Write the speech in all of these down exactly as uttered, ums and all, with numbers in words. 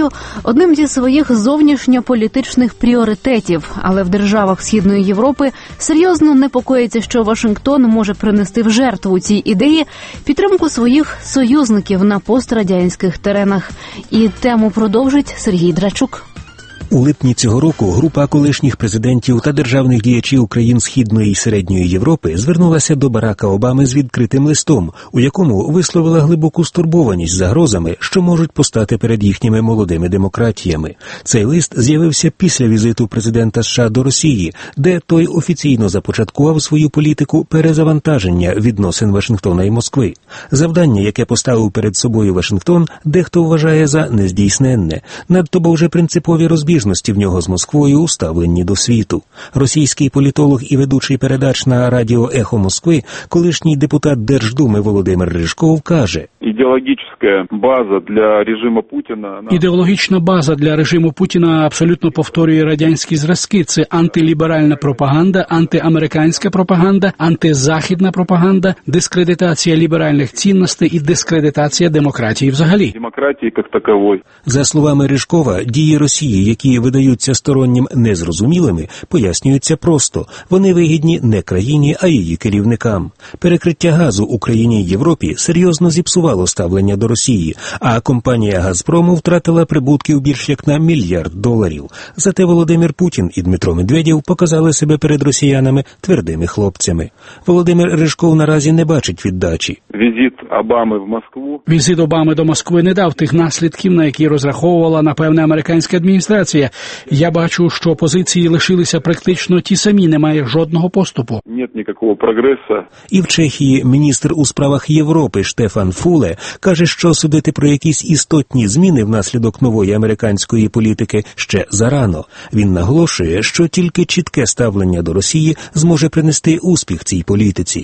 Росію одним зі своїх зовнішньополітичних пріоритетів, але в державах Східної Європи серйозно непокоїться, що Вашингтон може принести в жертву цій ідеї підтримку своїх союзників на пострадянських теренах. І тему продовжить Сергій Драчук. У липні цього року група колишніх президентів та державних діячів країн Східної і Середньої Європи звернулася до Барака Обами з відкритим листом, у якому висловила глибоку стурбованість загрозами, що можуть постати перед їхніми молодими демократіями. Цей лист з'явився після візиту президента США до Росії, де той офіційно започаткував свою політику перезавантаження відносин Вашингтона і Москви. Завдання, яке поставив перед собою Вашингтон, дехто вважає за нездійсненне, надто бо вже принципові розбіжності в нього з Москвою у ставленні до світу. Російський політолог і ведучий передач на радіо «Ехо Москви», колишній депутат Держдуми Володимир Рижков каже: Ідеологічна база для режиму Путіна... Ідеологічна база для режиму Путіна абсолютно повторює радянські зразки. Це антиліберальна пропаганда, антиамериканська пропаганда, антизахідна пропаганда, дискредитація ліберальних цінностей і дискредитація демократії взагалі. Демократії як такової. За словами Рижкова, дії Росії, які видаються стороннім незрозумілими, пояснюються просто. Вони вигідні не країні, а її керівникам. Перекриття газу Україні й Європі серйозно зіпсувало ставлення до Росії, а компанія «Газпрому» втратила прибутків більш як на мільярд доларів. Зате Володимир Путін і Дмитро Медведєв показали себе перед росіянами твердими хлопцями. Володимир Рижков наразі не бачить віддачі. Візит Обами в Москву. Візит Обами до Москви не дав тих наслідків, на які розраховувала, напевне, американська адміністрація. Я бачу, що позиції лишилися практично ті самі, немає жодного поступу. Нет ніякого прогресу. І в Чехії міністр у справах Європи Штефан Фуле каже, що судити про якісь істотні зміни внаслідок нової американської політики ще зарано. Він наголошує, що тільки чітке ставлення до Росії зможе принести успіх цій політиці.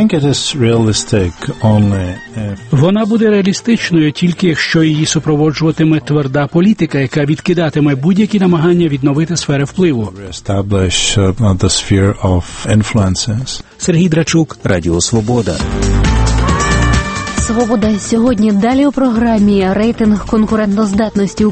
Вона буде реалістичною тільки якщо її супроводжуватиме тверда політика, яка відкидатиме будь-які намагання відновити сфери впливу. Сергій Драчук, Радіо Свобода. Свобода сьогодні. Далі у програмі рейтинг конкурентоздатності